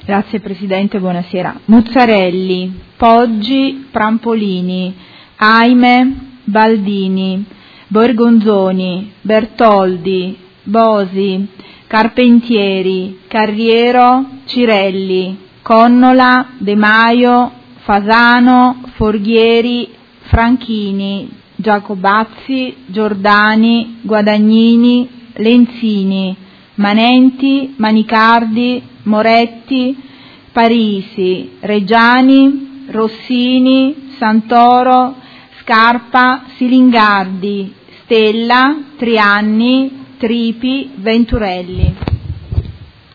Grazie Presidente, buonasera. Muzzarelli, Poggi, Prampolini, Aime, Baldini, Borgonzoni, Bertoldi, Bosi, Carpentieri, Carriero, Cirelli, Connola, De Maio, Fasano, Forghieri, Franchini, Giacobazzi, Giordani, Guadagnini, Lenzini, Manenti, Manicardi, Moretti, Parisi, Reggiani, Rossini, Santoro, Scarpa, Silingardi, Stella, Trianni, Tripi, Venturelli.